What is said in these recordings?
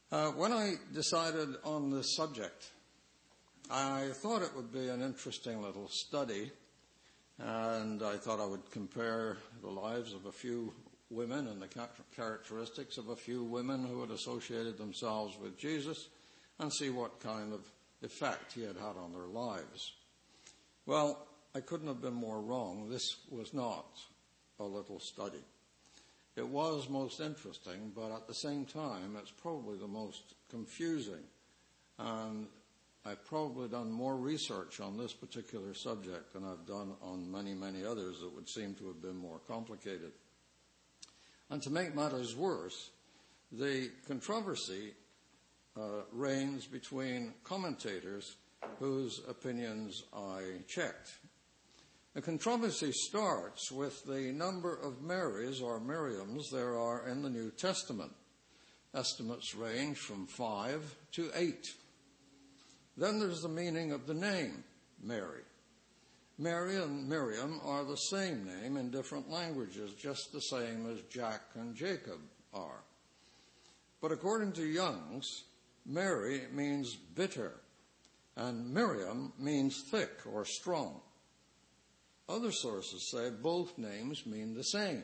When I decided on this subject, I thought it would be an interesting little study, and I thought I would compare the lives of a few women and the characteristics of a few women who had associated themselves with Jesus and see what kind of effect he had had on their lives. Well, I couldn't have been more wrong. This was not a little study. It was most interesting, but at the same time, it's probably the most confusing. And I've probably done more research on this particular subject than I've done on many, many others that would seem to have been more complicated. And to make matters worse, the controversy reigns between commentators whose opinions I checked. The controversy starts with the number of Marys or Miriams there are in the New Testament. Estimates range from 5 to 8. Then there's the meaning of the name Mary. Mary and Miriam are the same name in different languages, just the same as Jack and Jacob are. But according to Young's, Mary means bitter, and Miriam means thick or strong. Other sources say both names mean the same,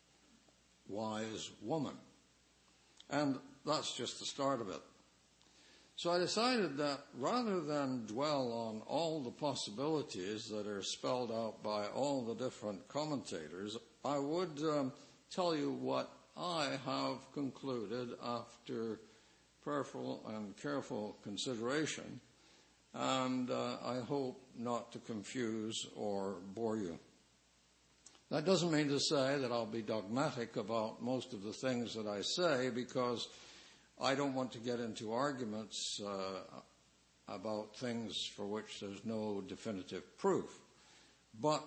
wise woman. And that's just the start of it. So I decided that rather than dwell on all the possibilities that are spelled out by all the different commentators, I would tell you what I have concluded after prayerful and careful consideration, and I hope not to confuse or bore you. That doesn't mean to say that I'll be dogmatic about most of the things that I say, because I don't want to get into arguments about things for which there's no definitive proof. But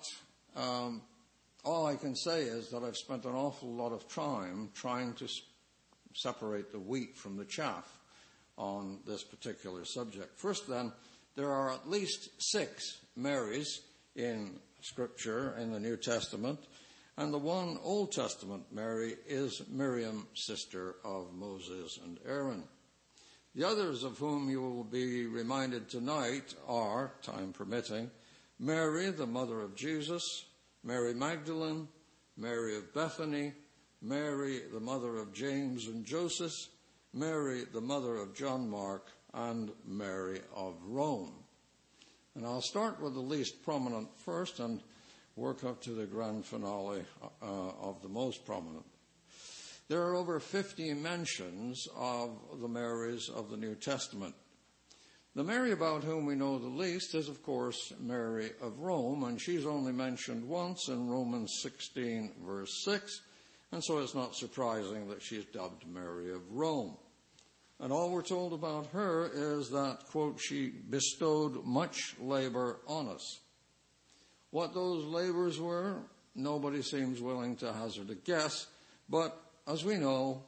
all I can say is that I've spent an awful lot of time trying to separate the wheat from the chaff on this particular subject. First then, there are at least 6 Marys in Scripture in the New Testament, and the one Old Testament Mary is Miriam, sister of Moses and Aaron. The others of whom you will be reminded tonight are, time permitting, Mary, the mother of Jesus, Mary Magdalene, Mary of Bethany, Mary, the mother of James and Joseph, Mary, the mother of John Mark, and Mary of Rome. And I'll start with the least prominent first and work up to the grand finale of the most prominent. There are over 50 mentions of the Marys of the New Testament. The Mary about whom we know the least is, of course, Mary of Rome, and she's only mentioned once in Romans 16, verse 6, and so it's not surprising that she's dubbed Mary of Rome. And all we're told about her is that, quote, she bestowed much labor on us. What those labors were, nobody seems willing to hazard a guess, but as we know,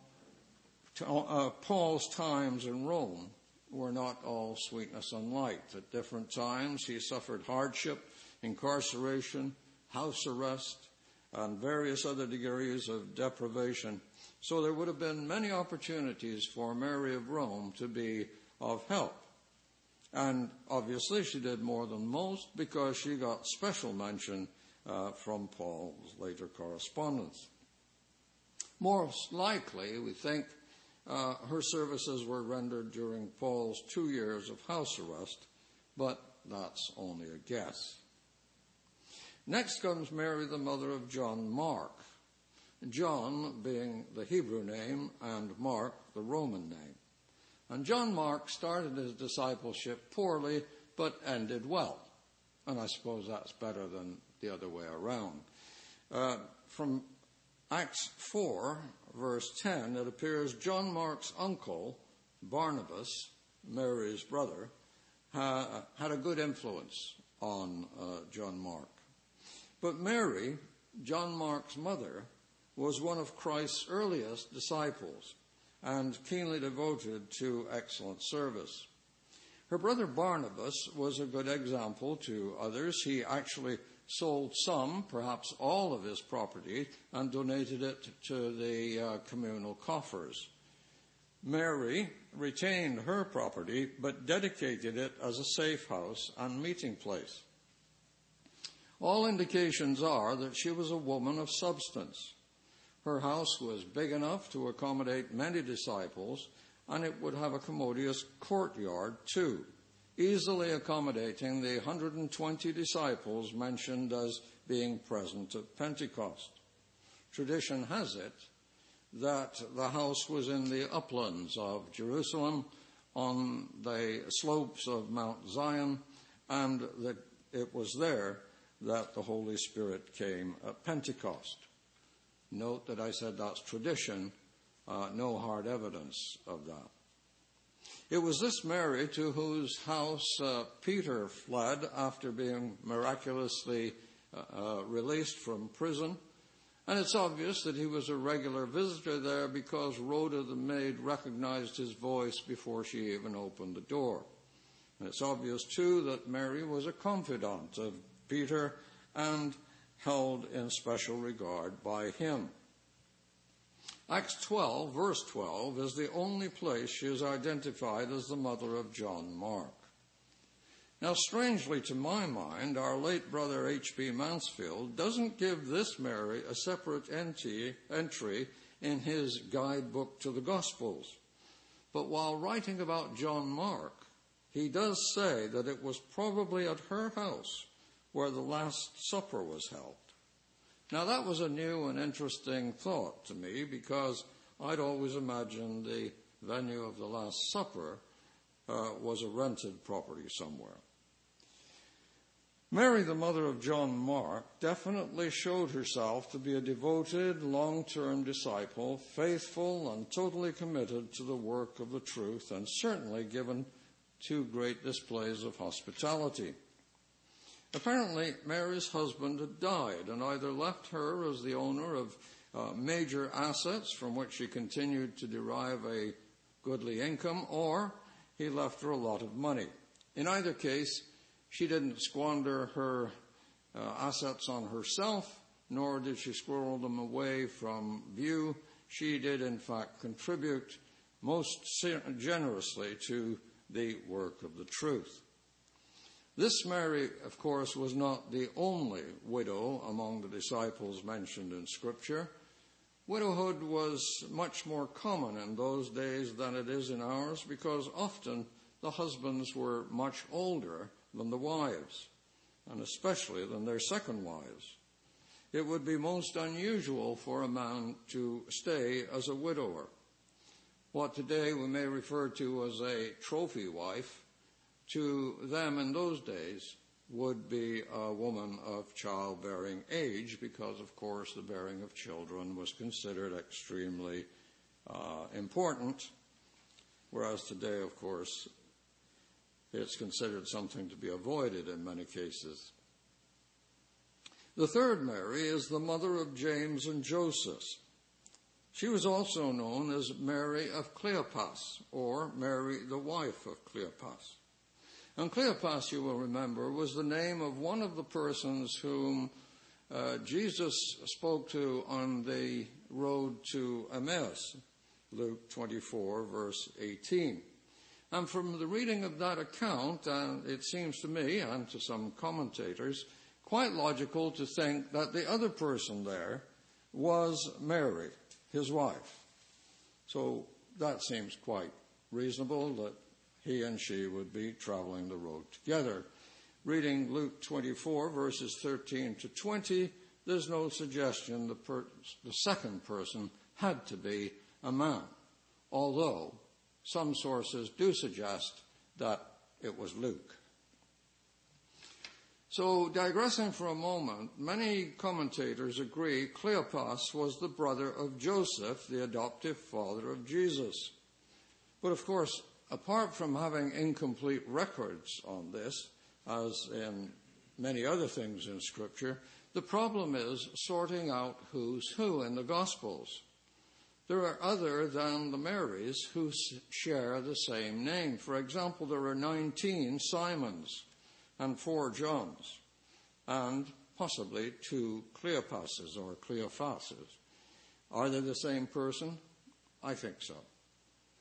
Paul's times in Rome were not all sweetness and light. At different times he suffered hardship, incarceration, house arrest, and various other degrees of deprivation. So there would have been many opportunities for Mary of Rome to be of help. And obviously she did more than most because she got special mention from Paul's later correspondence. Most likely, we think, her services were rendered during Paul's 2 years of house arrest, but that's only a guess. Next comes Mary, the mother of John Mark. John being the Hebrew name and Mark the Roman name. And John Mark started his discipleship poorly but ended well. And I suppose that's better than the other way around. From Acts 4, verse 10, it appears John Mark's uncle, Barnabas, Mary's brother, had a good influence on John Mark. But Mary, John Mark's mother, was one of Christ's earliest disciples and keenly devoted to excellent service. Her brother Barnabas was a good example to others. He actually sold some, perhaps all of his property, and donated it to the communal coffers. Mary retained her property but dedicated it as a safe house and meeting place. All indications are that she was a woman of substance. Her house was big enough to accommodate many disciples, and it would have a commodious courtyard too, easily accommodating the 120 disciples mentioned as being present at Pentecost. Tradition has it that the house was in the uplands of Jerusalem on the slopes of Mount Zion, and that it was there that the Holy Spirit came at Pentecost. Note that I said that's tradition, no hard evidence of that. It was this Mary to whose house Peter fled after being miraculously released from prison. And it's obvious that he was a regular visitor there because Rhoda the maid recognized his voice before she even opened the door. And it's obvious, too, that Mary was a confidant of Peter and held in special regard by him. Acts 12, verse 12, is the only place she is identified as the mother of John Mark. Now, strangely to my mind, our late brother H.B. Mansfield doesn't give this Mary a separate entry in his guidebook to the Gospels. But while writing about John Mark, he does say that it was probably at her house where the Last Supper was held. Now, that was a new and interesting thought to me because I'd always imagined the venue of the Last Supper was a rented property somewhere. Mary, the mother of John Mark, definitely showed herself to be a devoted, long-term disciple, faithful and totally committed to the work of the truth, and certainly given to great displays of hospitality. Apparently, Mary's husband had died and either left her as the owner of major assets from which she continued to derive a goodly income, or he left her a lot of money. In either case, she didn't squander her assets on herself, nor did she squirrel them away from view. She did, in fact, contribute most generously to the work of the truth. This Mary, of course, was not the only widow among the disciples mentioned in Scripture. Widowhood was much more common in those days than it is in ours because often the husbands were much older than the wives, and especially than their second wives. It would be most unusual for a man to stay as a widower. What today we may refer to as a trophy wife, to them in those days would be a woman of childbearing age because, of course, the bearing of children was considered extremely important, whereas today, of course, it's considered something to be avoided in many cases. The third Mary is the mother of James and Joseph. She was also known as Mary of Cleopas, or Mary the wife of Cleopas. And Cleopas, you will remember, was the name of one of the persons whom Jesus spoke to on the road to Emmaus, Luke 24, verse 18. And from the reading of that account, it seems to me and to some commentators quite logical to think that the other person there was Mary, his wife. So that seems quite reasonable that he and she would be traveling the road together. Reading Luke 24, verses 13 to 20, there's no suggestion the second person had to be a man, although some sources do suggest that it was Luke. So, digressing for a moment, many commentators agree Cleopas was the brother of Joseph, the adoptive father of Jesus. But of course, apart from having incomplete records on this, as in many other things in Scripture, the problem is sorting out who's who in the Gospels. There are other than the Marys who share the same name. For example, there are 19 Simons and 4 Johns, and possibly 2 Cleopases or Cleophases. Are they the same person? I think so.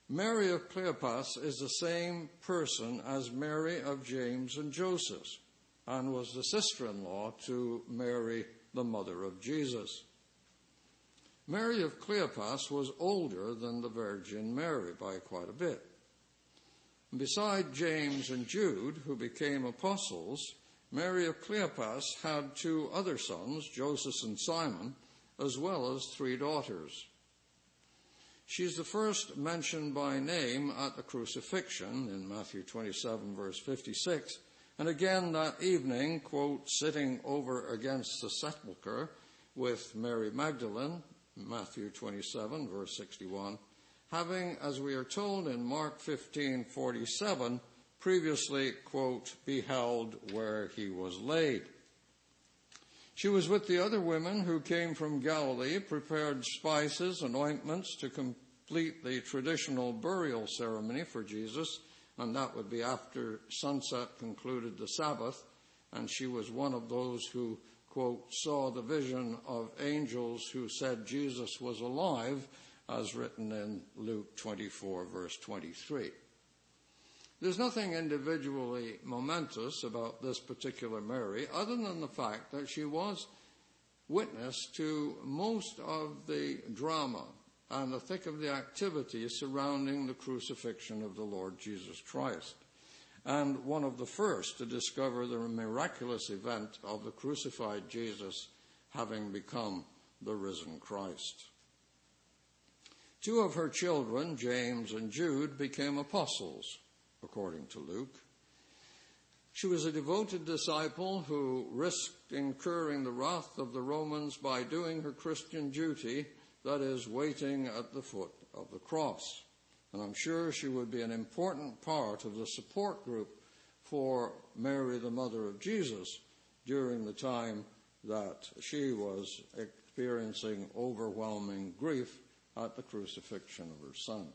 Mary of Cleopas is the same person as Mary of James and Joseph, and was the sister-in-law to Mary, the mother of Jesus. Mary of Cleopas was older than the Virgin Mary by quite a bit. And beside James and Jude, who became apostles, Mary of Cleopas had 2 other sons, Joseph and Simon, as well as 3 daughters. She's the first mentioned by name at the crucifixion in Matthew 27, verse 56, and again that evening, quote, sitting over against the sepulchre with Mary Magdalene, Matthew 27, verse 61, having, as we are told in Mark 15:47, previously, quote, beheld where he was laid. She was with the other women who came from Galilee, prepared spices and ointments to complete the traditional burial ceremony for Jesus, and that would be after sunset concluded the Sabbath, and she was one of those who, quote, saw the vision of angels who said Jesus was alive, as written in Luke 24, verse 23. There's nothing individually momentous about this particular Mary, other than the fact that she was witness to most of the drama and the thick of the activity surrounding the crucifixion of the Lord Jesus Christ, and one of the first to discover the miraculous event of the crucified Jesus having become the risen Christ. 2 of her children, James and Jude, became apostles, according to Luke. She was a devoted disciple who risked incurring the wrath of the Romans by doing her Christian duty, that is, waiting at the foot of the cross. And I'm sure she would be an important part of the support group for Mary, the mother of Jesus, during the time that she was experiencing overwhelming grief at the crucifixion of her son.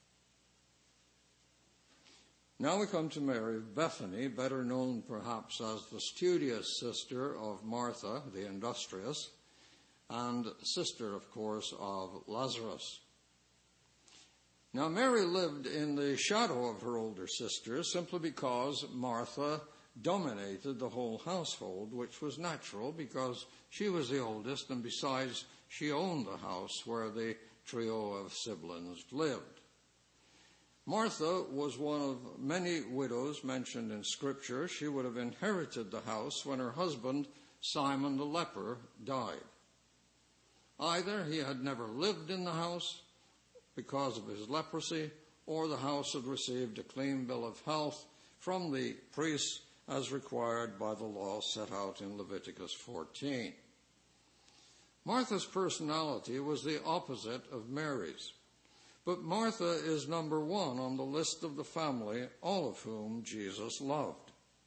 Now we come to Mary of Bethany, better known perhaps as the studious sister of Martha, the industrious, and sister, of course, of Lazarus. Now Mary lived in the shadow of her older sisters simply because Martha dominated the whole household, which was natural because she was the oldest, and besides, she owned the house where the trio of siblings lived. Martha was one of many widows mentioned in Scripture. She would have inherited the house when her husband, Simon the leper, died. Either he had never lived in the house because of his leprosy, or the house had received a clean bill of health from the priests as required by the law set out in Leviticus 14. Martha's personality was the opposite of Mary's. But Martha is number 1 on the list of the family, all of whom Jesus loved.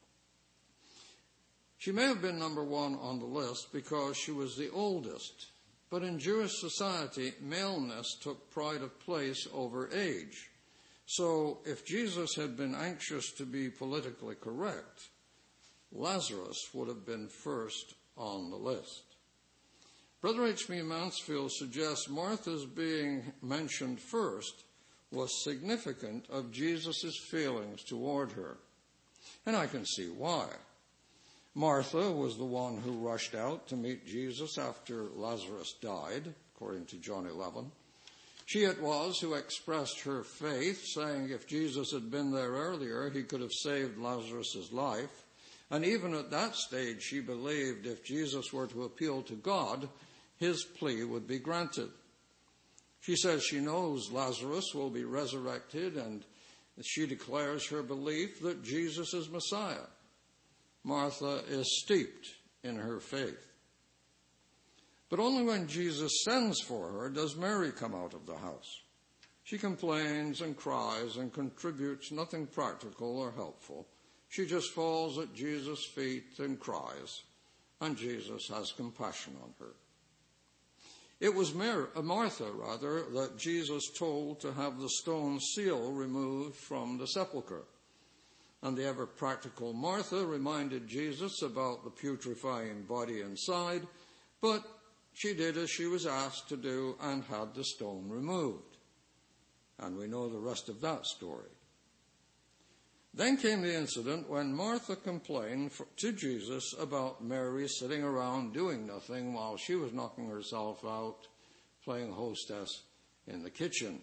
She may have been number 1 on the list because she was the oldest, but in Jewish society, maleness took pride of place over age. So if Jesus had been anxious to be politically correct, Lazarus would have been first on the list. Brother H.B. Mansfield suggests Martha's being mentioned first was significant of Jesus' feelings toward her. And I can see why. Martha was the one who rushed out to meet Jesus after Lazarus died, according to John 11. She it was who expressed her faith, saying if Jesus had been there earlier, he could have saved Lazarus' life. And even at that stage, she believed if Jesus were to appeal to God, his plea would be granted. She says she knows Lazarus will be resurrected, and she declares her belief that Jesus is Messiah. Martha is steeped in her faith. But only when Jesus sends for her does Mary come out of the house. She complains and cries and contributes nothing practical or helpful. She just falls at Jesus' feet and cries, and Jesus has compassion on her. It was Martha, that Jesus told to have the stone seal removed from the sepulchre. And the ever-practical Martha reminded Jesus about the putrefying body inside, but she did as she was asked to do and had the stone removed. And And we know the rest of that story. Then came the incident when Martha complained to Jesus about Mary sitting around doing nothing while she was knocking herself out, playing hostess in the kitchen.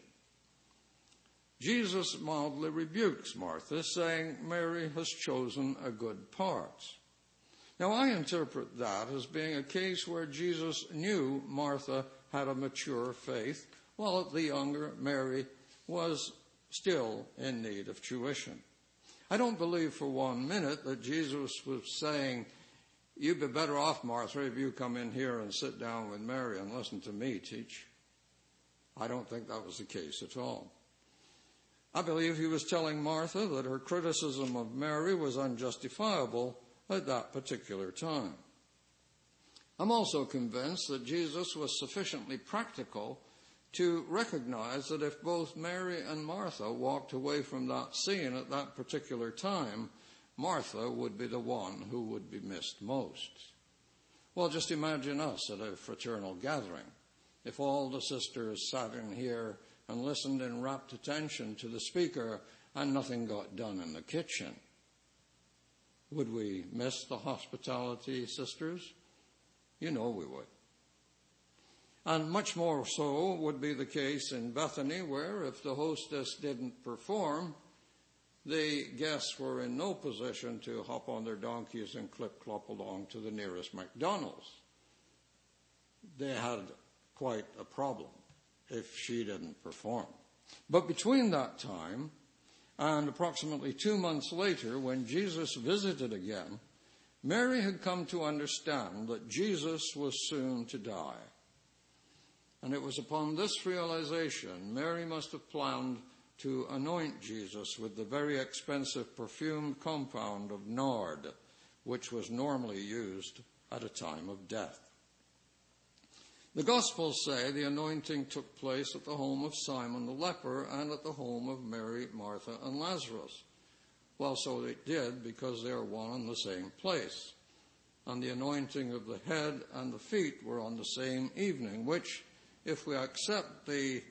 Jesus mildly rebukes Martha, saying Mary has chosen a good part. Now, I interpret that as being a case where Jesus knew Martha had a mature faith, while the younger Mary was still in need of tuition. I don't believe for 1 minute that Jesus was saying, you'd be better off, Martha, if you come in here and sit down with Mary and listen to me teach. I don't think that was the case at all. I believe he was telling Martha that her criticism of Mary was unjustifiable at that particular time. I'm also convinced that Jesus was sufficiently practical to recognize that if both Mary and Martha walked away from that scene at that particular time, Martha would be the one who would be missed most. Well, just imagine us at a fraternal gathering. If all the sisters sat in here and listened in rapt attention to the speaker and nothing got done in the kitchen, would we miss the hospitality, sisters? You know we would. And much more so would be the case in Bethany, where if the hostess didn't perform, the guests were in no position to hop on their donkeys and clip-clop along to the nearest McDonald's. They had quite a problem if she didn't perform. But between that time and approximately 2 months later, when Jesus visited again, Mary had come to understand that Jesus was soon to die. And it was upon this realization Mary must have planned to anoint Jesus with the very expensive perfumed compound of nard, which was normally used at a time of death. The Gospels say the anointing took place at the home of Simon the leper and at the home of Mary, Martha, and Lazarus. Well, so it did, because they are one and the same place. And the anointing of the head and the feet were on the same evening, which, if we accept the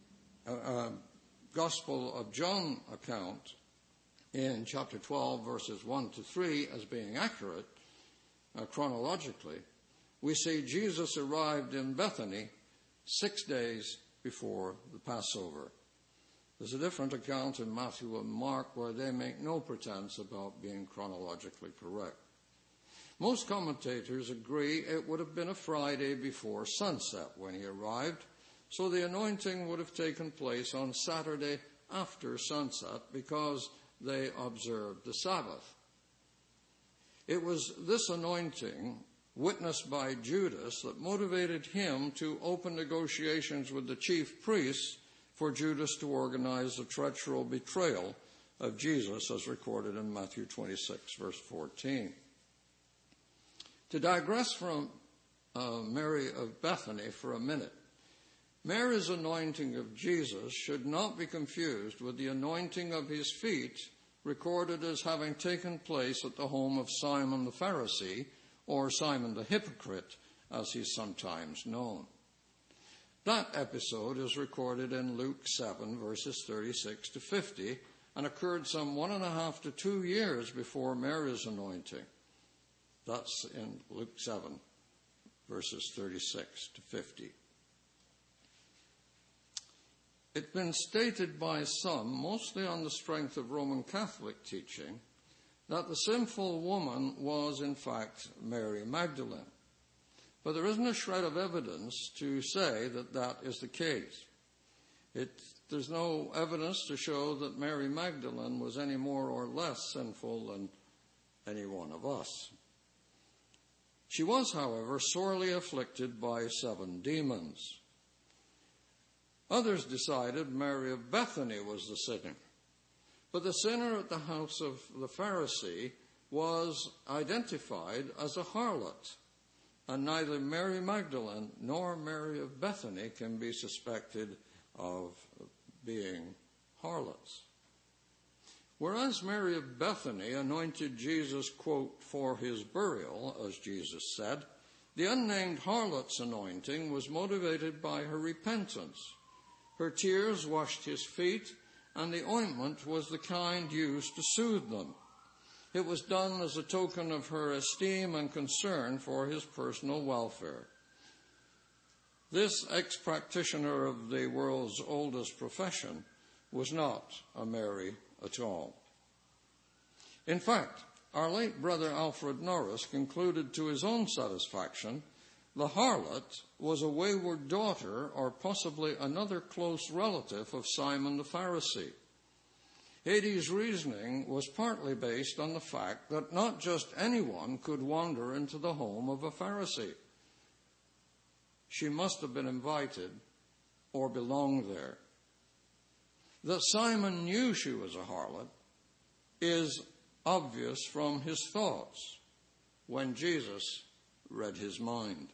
Gospel of John account in chapter 12, verses 1 to 3 as being accurate chronologically, we see Jesus arrived in Bethany 6 days before the Passover. There's a different account in Matthew and Mark where they make no pretense about being chronologically correct. Most commentators agree it would have been a Friday before sunset when he arrived, so the anointing would have taken place on Saturday after sunset because they observed the Sabbath. It was this anointing, witnessed by Judas, that motivated him to open negotiations with the chief priests for Judas to organize the treacherous betrayal of Jesus as recorded in Matthew 26, verse 14. To digress from Mary of Bethany for a minute, Mary's anointing of Jesus should not be confused with the anointing of his feet recorded as having taken place at the home of Simon the Pharisee, or Simon the hypocrite, as he's sometimes known. That episode is recorded in Luke 7, verses 36 to 50, and occurred some 1.5 to 2 years before Mary's anointing. That's in Luke 7, verses 36 to 50. It's been stated by some, mostly on the strength of Roman Catholic teaching, that the sinful woman was in fact Mary Magdalene. But there isn't a shred of evidence to say that that is the case. There's no evidence to show that Mary Magdalene was any more or less sinful than any one of us. She was, however, sorely afflicted by 7 demons. Others decided Mary of Bethany was the sinner. But the sinner at the house of the Pharisee was identified as a harlot, and neither Mary Magdalene nor Mary of Bethany can be suspected of being harlots. Whereas Mary of Bethany anointed Jesus, quote, for his burial, as Jesus said, the unnamed harlot's anointing was motivated by her repentance. Her tears washed his feet, and the ointment was the kind used to soothe them. It was done as a token of her esteem and concern for his personal welfare. This ex-practitioner of the world's oldest profession was not a Mary at all. In fact, our late brother Alfred Norris concluded to his own satisfaction the harlot was a wayward daughter or possibly another close relative of Simon the Pharisee. Hades' reasoning was partly based on the fact that not just anyone could wander into the home of a Pharisee. She must have been invited or belonged there. That Simon knew she was a harlot is obvious from his thoughts when Jesus read his mind.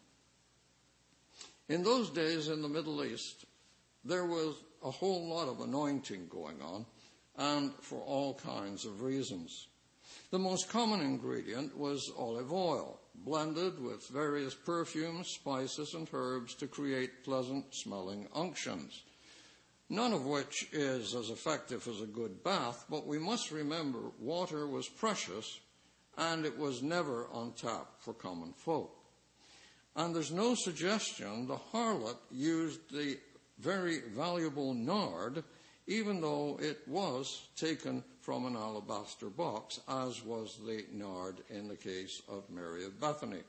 In those days in the Middle East, there was a whole lot of anointing going on, and for all kinds of reasons. The most common ingredient was olive oil, blended with various perfumes, spices, and herbs to create pleasant-smelling unctions, none of which is as effective as a good bath, but we must remember water was precious, and it was never on tap for common folk. And there's no suggestion the harlot used the very valuable nard, even though it was taken from an alabaster box, as was the nard in the case of Mary of Bethany.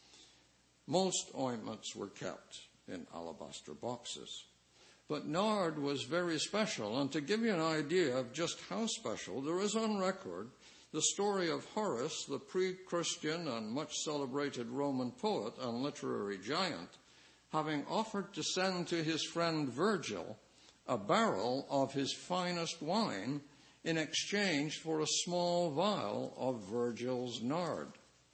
Most ointments were kept in alabaster boxes. But nard was very special, and to give you an idea of just how special, there is on record the story of Horace, the pre-Christian and much celebrated Roman poet and literary giant, having offered to send to his friend Virgil a barrel of his finest wine in exchange for a small vial of Virgil's nard.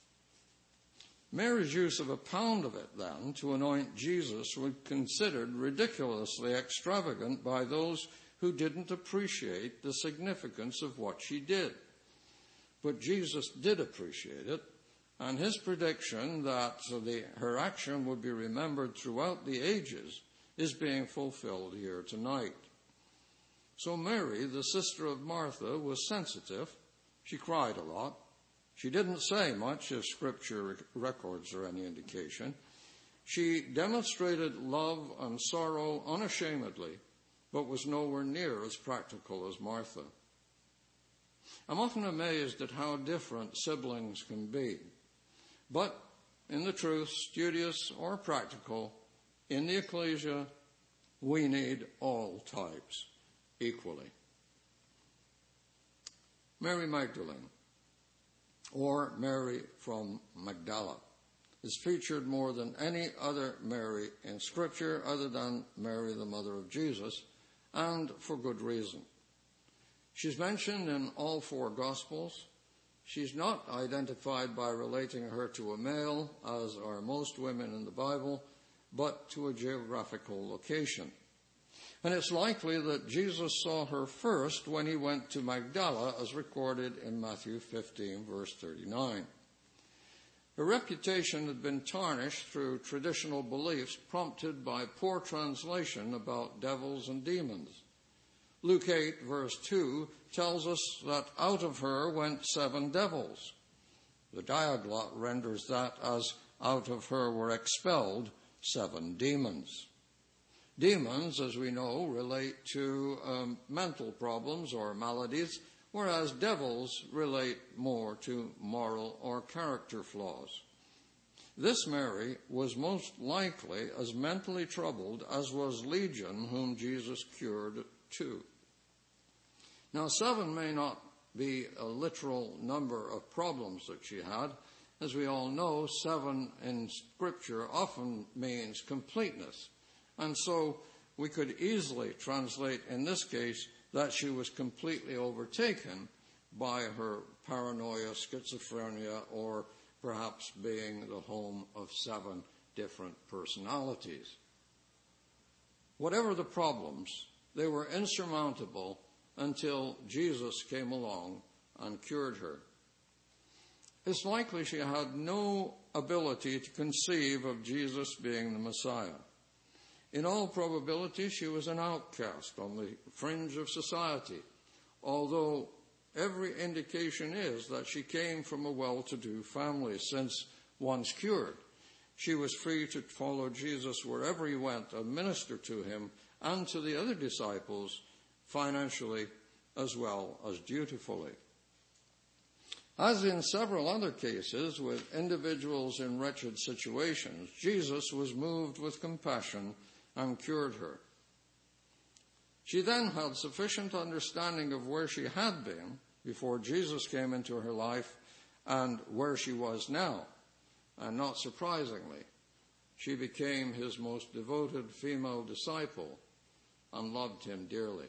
Mary's use of a pound of it, then, to anoint Jesus was considered ridiculously extravagant by those who didn't appreciate the significance of what she did. But Jesus did appreciate it, and his prediction that her action would be remembered throughout the ages is being fulfilled here tonight. So Mary, the sister of Martha, was sensitive. She cried a lot. She didn't say much, if Scripture records are any indication. She demonstrated love and sorrow unashamedly, but was nowhere near as practical as Martha. I'm often amazed at how different siblings can be. But in the truth, studious or practical, in the ecclesia, we need all types equally. Mary Magdalene, or Mary from Magdala, is featured more than any other Mary in Scripture other than Mary, the mother of Jesus, and for good reason. She's mentioned in all four Gospels. She's not identified by relating her to a male, as are most women in the Bible, but to a geographical location. And it's likely that Jesus saw her first when he went to Magdala, as recorded in Matthew 15, verse 39. Her reputation had been tarnished through traditional beliefs prompted by poor translation about devils and demons. Luke 8, verse 2, tells us that out of her went 7 devils. The Diaglott renders that as out of her were expelled 7 demons. Demons, as we know, relate to mental problems or maladies, whereas devils relate more to moral or character flaws. This Mary was most likely as mentally troubled as was Legion, whom Jesus cured too. Now, 7 may not be a literal number of problems that she had. As we all know, 7 in Scripture often means completeness. And so we could easily translate in this case that she was completely overtaken by her paranoia, schizophrenia, or perhaps being the home of 7 different personalities. Whatever the problems, they were insurmountable until Jesus came along and cured her. It's likely she had no ability to conceive of Jesus being the Messiah. In all probability, she was an outcast on the fringe of society, although every indication is that she came from a well-to-do family, since once cured, she was free to follow Jesus wherever he went and minister to him and to the other disciples financially as well as dutifully. As in several other cases with individuals in wretched situations, Jesus was moved with compassion and cured her. She then had sufficient understanding of where she had been before Jesus came into her life and where she was now. And not surprisingly, she became his most devoted female disciple and loved him dearly.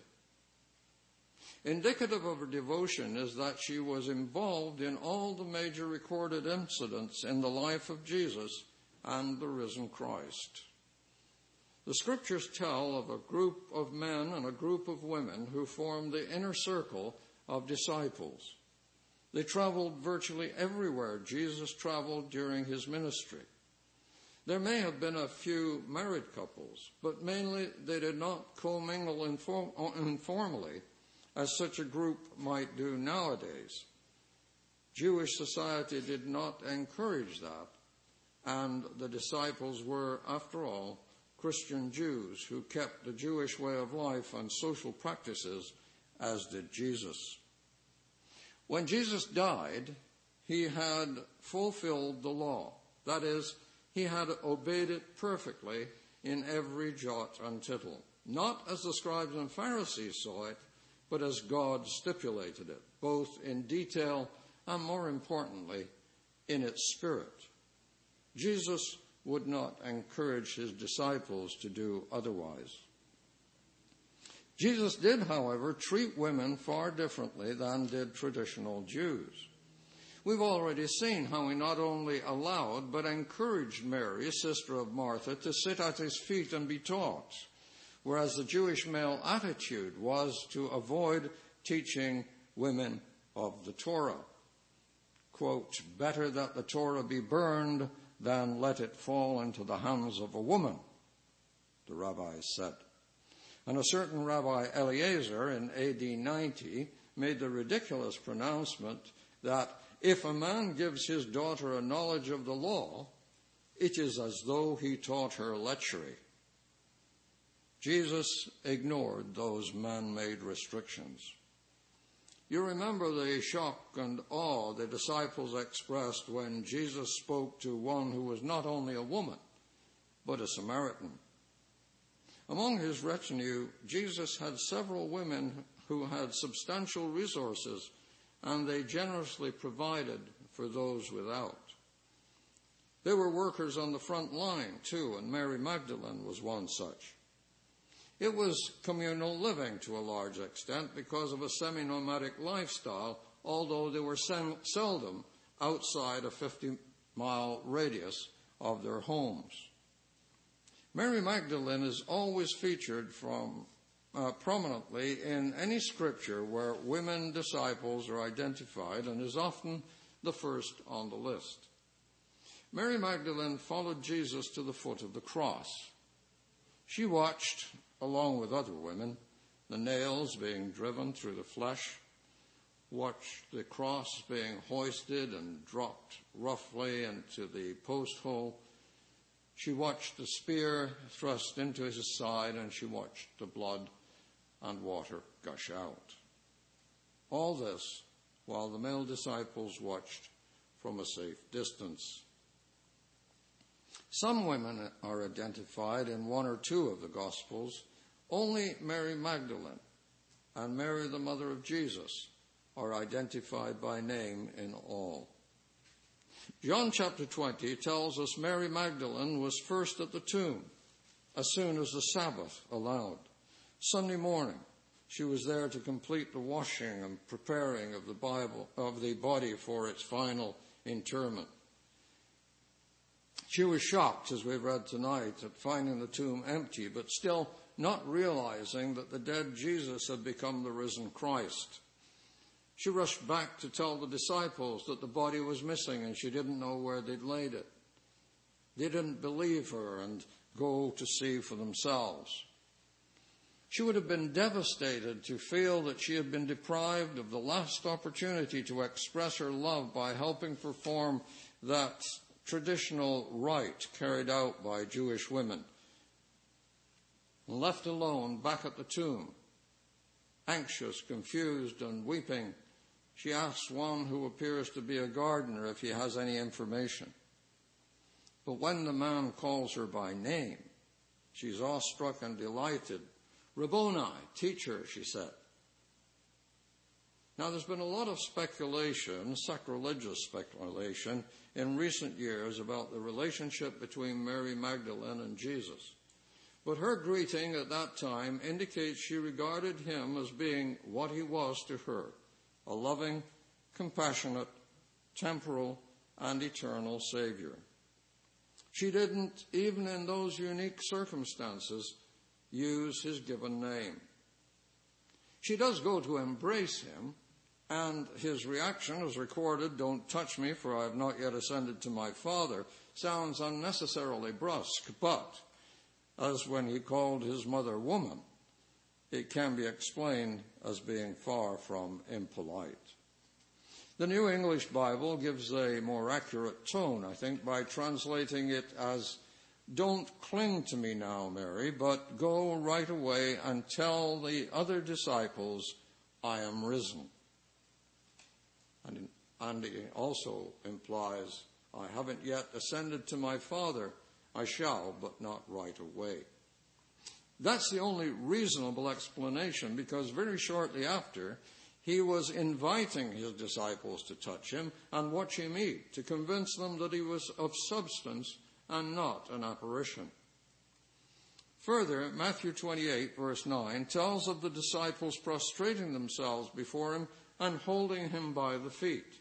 Indicative of her devotion is that she was involved in all the major recorded incidents in the life of Jesus and the risen Christ. The scriptures tell of a group of men and a group of women who formed the inner circle of disciples. They traveled virtually everywhere Jesus traveled during his ministry. There may have been a few married couples, but mainly they did not commingle informally, as such a group might do nowadays. Jewish society did not encourage that, and the disciples were, after all, Christian Jews who kept the Jewish way of life and social practices, as did Jesus. When Jesus died, he had fulfilled the law. That is, he had obeyed it perfectly in every jot and tittle, not as the scribes and Pharisees saw it, but as God stipulated it, both in detail and, more importantly, in its spirit. Jesus would not encourage his disciples to do otherwise. Jesus did, however, treat women far differently than did traditional Jews. We've already seen how he not only allowed but encouraged Mary, sister of Martha, to sit at his feet and be taught, whereas the Jewish male attitude was to avoid teaching women of the Torah. Quote, "Better that the Torah be burned than let it fall into the hands of a woman," the rabbis said. And a certain Rabbi Eliezer in AD 90 made the ridiculous pronouncement that if a man gives his daughter a knowledge of the law, it is as though he taught her lechery. Jesus ignored those man-made restrictions. You remember the shock and awe the disciples expressed when Jesus spoke to one who was not only a woman, but a Samaritan. Among his retinue, Jesus had several women who had substantial resources, and they generously provided for those without. They were workers on the front line, too, and Mary Magdalene was one such. It was communal living to a large extent because of a semi-nomadic lifestyle, although they were seldom outside a 50-mile radius of their homes. Mary Magdalene is always featured prominently in any scripture where women disciples are identified and is often the first on the list. Mary Magdalene followed Jesus to the foot of the cross. She watched, along with other women, the nails being driven through the flesh, watched the cross being hoisted and dropped roughly into the post hole. She watched the spear thrust into his side, and she watched the blood and water gush out. All this while the male disciples watched from a safe distance. Some women are identified in one or two of the Gospels. Only Mary Magdalene and Mary, the mother of Jesus, are identified by name in all. John chapter 20 tells us Mary Magdalene was first at the tomb as soon as the Sabbath allowed. Sunday morning, she was there to complete the washing and preparing of the body for its final interment. She was shocked, as we've read tonight, at finding the tomb empty, but still not realizing that the dead Jesus had become the risen Christ. She rushed back to tell the disciples that the body was missing and she didn't know where they'd laid it. They didn't believe her, and go to see for themselves. She would have been devastated to feel that she had been deprived of the last opportunity to express her love by helping perform that traditional rite carried out by Jewish women. And left alone back at the tomb, anxious, confused, and weeping, she asks one who appears to be a gardener if he has any information. But when the man calls her by name, she's awestruck and delighted. "Rabboni, teacher," she said. Now, there's been a lot of speculation, sacrilegious speculation, in recent years about the relationship between Mary Magdalene and Jesus. But her greeting at that time indicates she regarded him as being what he was to her, a loving, compassionate, temporal, and eternal Savior. She didn't, even in those unique circumstances, use his given name. She does go to embrace him, and his reaction is recorded, "Don't touch me, for I have not yet ascended to my Father," sounds unnecessarily brusque, but as when he called his mother woman, it can be explained as being far from impolite. The New English Bible gives a more accurate tone, I think, by translating it as, "Don't cling to me now, Mary, but go right away and tell the other disciples I am risen." And it also implies, "I haven't yet ascended to my Father. I shall, but not right away." That's the only reasonable explanation, because very shortly after, he was inviting his disciples to touch him and watch him eat, to convince them that he was of substance and not an apparition. Further, Matthew 28, verse 9, tells of the disciples prostrating themselves before him and holding him by the feet.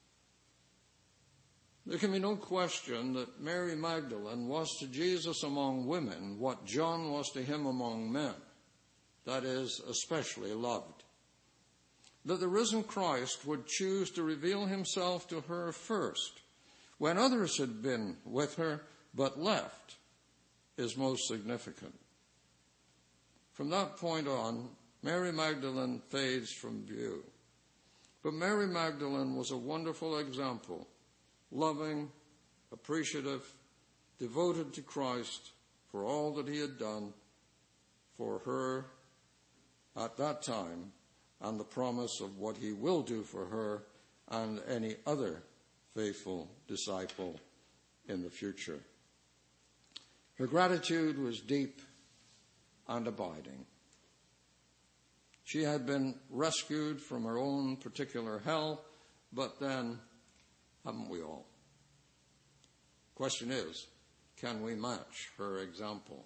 There can be no question that Mary Magdalene was to Jesus among women what John was to him among men, that is, especially loved. That the risen Christ would choose to reveal himself to her first, when others had been with her but left, is most significant. From that point on, Mary Magdalene fades from view. But Mary Magdalene was a wonderful example, loving, appreciative, devoted to Christ for all that he had done for her at that time, and the promise of what he will do for her and any other faithful disciple in the future. Her gratitude was deep and abiding. She had been rescued from her own particular hell, but then, haven't we all? Question is, can we match her example?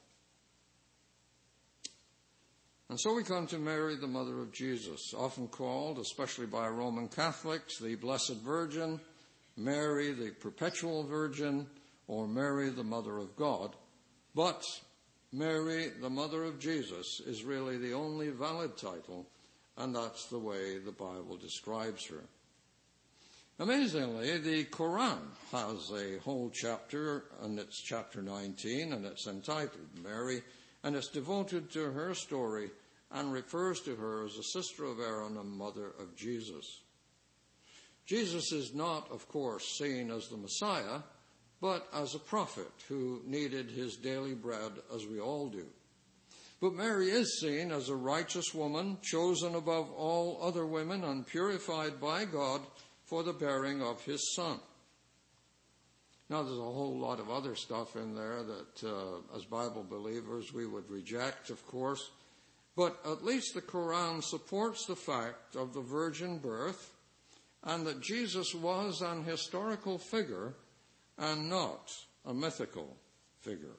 And so we come to Mary, the mother of Jesus, often called, especially by Roman Catholics, the Blessed Virgin, Mary, the Perpetual Virgin, or Mary, the Mother of God. But Mary, the mother of Jesus, is really the only valid title, and that's the way the Bible describes her. Amazingly, the Quran has a whole chapter, and it's chapter 19, and it's entitled Mary, and it's devoted to her story and refers to her as a sister of Aaron and mother of Jesus. Jesus is not, of course, seen as the Messiah, but as a prophet who needed his daily bread as we all do. But Mary is seen as a righteous woman, chosen above all other women and purified by God for the bearing of his Son. Now, there's a whole lot of other stuff in there that, as Bible believers, we would reject, of course. But at least the Quran supports the fact of the virgin birth and that Jesus was an historical figure and not a mythical figure.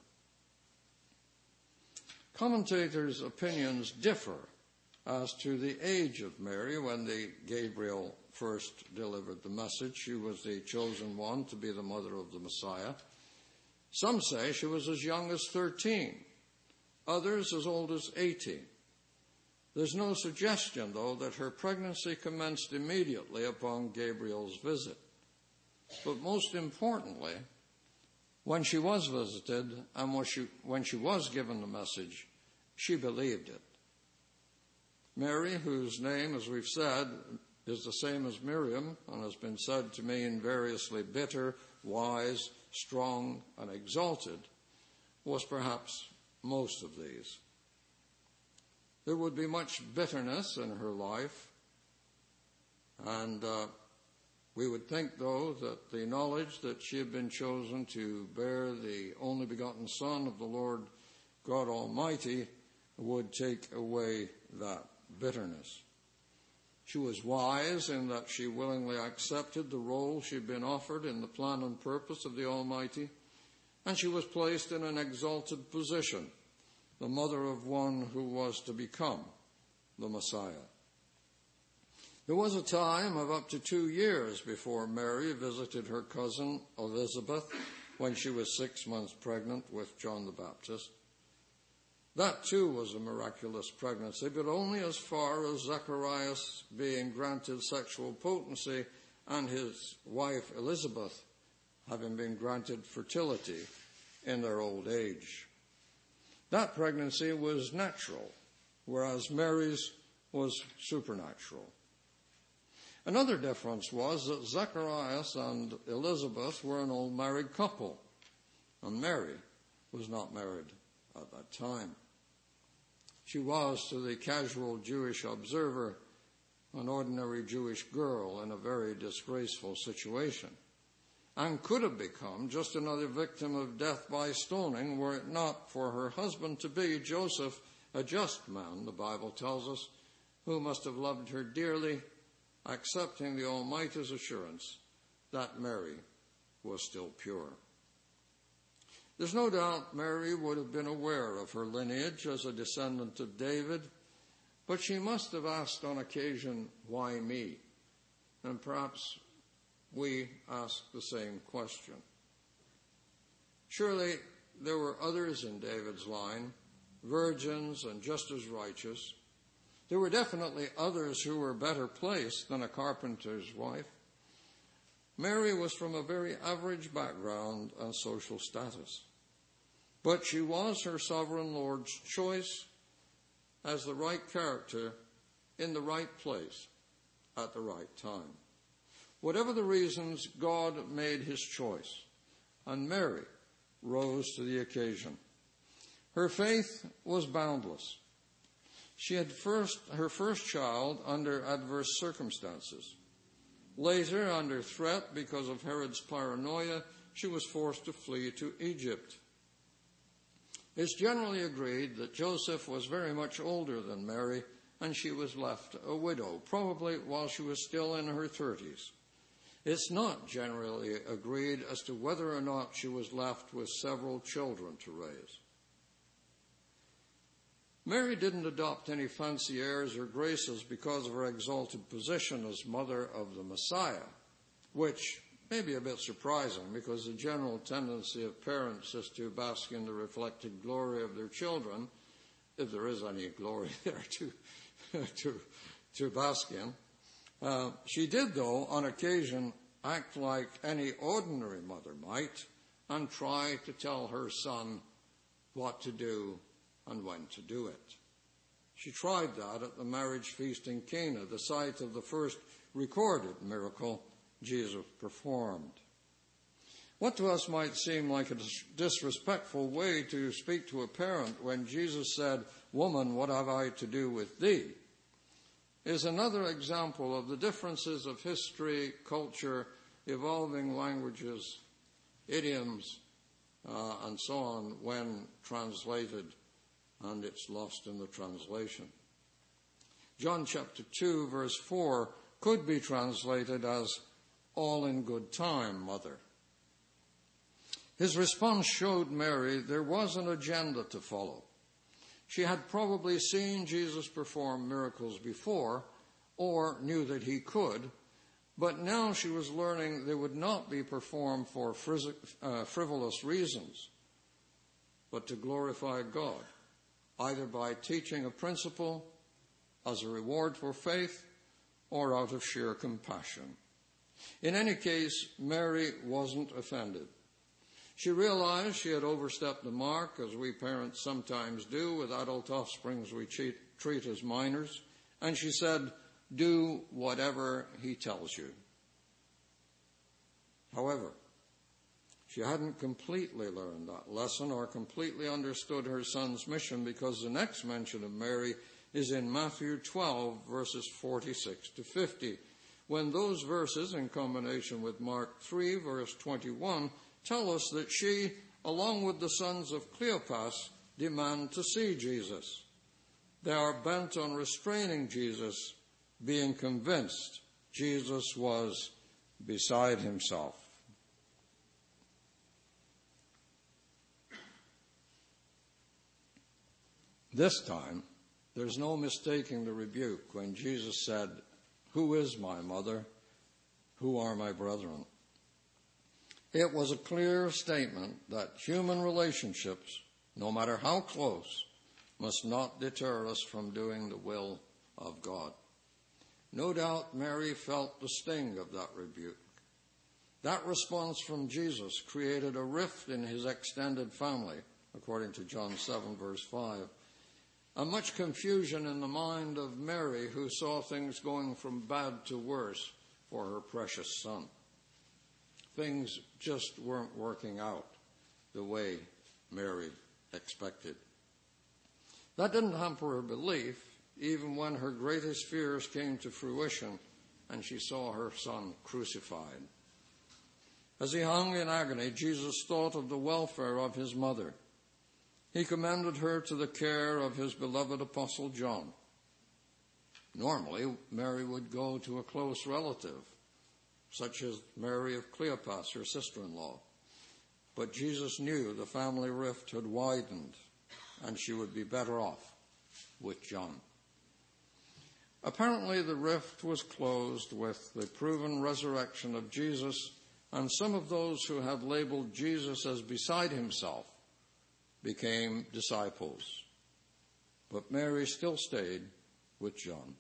Commentators' opinions differ as to the age of Mary when Gabriel first delivered the message. She was the chosen one to be the mother of the Messiah. Some say she was as young as 13, others as old as 18. There's no suggestion, though, that her pregnancy commenced immediately upon Gabriel's visit. But most importantly, When she was visited and when she was given the message, she believed it. Mary, whose name, as we've said, is the same as Miriam and has been said to mean variously bitter, wise, strong, and exalted, was perhaps most of these. There would be much bitterness in her life, and we would think, though, that the knowledge that she had been chosen to bear the only begotten Son of the Lord God Almighty would take away that bitterness. She was wise in that she willingly accepted the role she had been offered in the plan and purpose of the Almighty, and she was placed in an exalted position, the mother of one who was to become the Messiah. There was a time of up to 2 years before Mary visited her cousin Elizabeth when she was 6 months pregnant with John the Baptist. That too was a miraculous pregnancy, but only as far as Zacharias being granted sexual potency and his wife Elizabeth having been granted fertility in their old age. That pregnancy was natural, whereas Mary's was supernatural. Another difference was that Zacharias and Elizabeth were an old married couple, and Mary was not married at that time. She was, to the casual Jewish observer, an ordinary Jewish girl in a very disgraceful situation, and could have become just another victim of death by stoning were it not for her husband to be, Joseph, a just man, the Bible tells us, who must have loved her dearly, accepting the Almighty's assurance that Mary was still pure. There's no doubt Mary would have been aware of her lineage as a descendant of David, but she must have asked on occasion, "Why me?" And perhaps we ask the same question. Surely there were others in David's line, virgins and just as righteous. There were definitely others who were better placed than a carpenter's wife. Mary was from a very average background and social status, but she was her sovereign Lord's choice as the right character in the right place at the right time. Whatever the reasons, God made his choice, and Mary rose to the occasion. Her faith was boundless. She had her first child under adverse circumstances. Later, under threat because of Herod's paranoia, she was forced to flee to Egypt. It's generally agreed that Joseph was very much older than Mary, and she was left a widow, probably while she was still in her 30s. It's not generally agreed as to whether or not she was left with several children to raise. Mary didn't adopt any fancy airs or graces because of her exalted position as mother of the Messiah, which may be a bit surprising because the general tendency of parents is to bask in the reflected glory of their children, if there is any glory there to bask in. She did, though, on occasion, act like any ordinary mother might and try to tell her son what to do and when to do it. She tried that at the marriage feast in Cana, the site of the first recorded miracle Jesus performed. What to us might seem like a disrespectful way to speak to a parent when Jesus said, "Woman, what have I to do with thee?" is another example of the differences of history, culture, evolving languages, idioms, and so on when translated, and it's lost in the translation. John chapter 2, verse 4 could be translated as, "All in good time, mother." His response showed Mary there was an agenda to follow. She had probably seen Jesus perform miracles before, or knew that he could, but now she was learning they would not be performed for frivolous reasons, but to glorify God, either by teaching a principle as a reward for faith or out of sheer compassion. In any case, Mary wasn't offended. She realized she had overstepped the mark, as we parents sometimes do with adult offsprings we treat as minors, and she said, "Do whatever he tells you." However, she hadn't completely learned that lesson or completely understood her son's mission, because the next mention of Mary is in Matthew 12, verses 46 to 50, when those verses, in combination with Mark 3, verse 21, tell us that she, along with the sons of Cleopas, demand to see Jesus. They are bent on restraining Jesus, being convinced Jesus was beside himself. This time, there's no mistaking the rebuke when Jesus said, "Who is my mother? Who are my brethren?" It was a clear statement that human relationships, no matter how close, must not deter us from doing the will of God. No doubt Mary felt the sting of that rebuke. That response from Jesus created a rift in his extended family, according to John 7, verse 5. And much confusion in the mind of Mary, who saw things going from bad to worse for her precious son. Things just weren't working out the way Mary expected. That didn't hamper her belief, even when her greatest fears came to fruition and she saw her son crucified. As he hung in agony, Jesus thought of the welfare of his mother. He commended her to the care of his beloved Apostle John. Normally, Mary would go to a close relative, such as Mary of Cleopas, her sister-in-law. But Jesus knew the family rift had widened, and she would be better off with John. Apparently, the rift was closed with the proven resurrection of Jesus, and some of those who had labeled Jesus as beside himself became disciples. But Mary still stayed with John.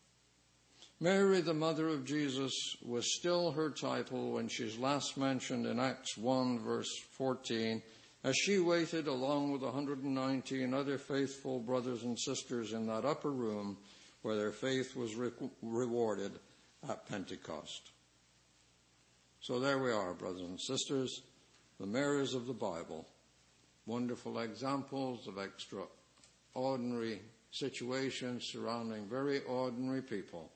Mary, the mother of Jesus, was still her title when she's last mentioned in Acts 1, verse 14, as she waited along with 119 other faithful brothers and sisters in that upper room where their faith was rewarded at Pentecost. So there we are, brothers and sisters, the Marys of the Bible, wonderful examples of extraordinary situations surrounding very ordinary people.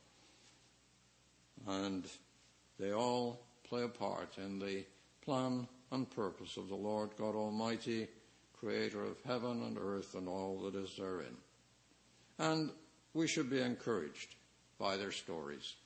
And they all play a part in the plan and purpose of the Lord God Almighty, creator of heaven and earth and all that is therein. And we should be encouraged by their stories.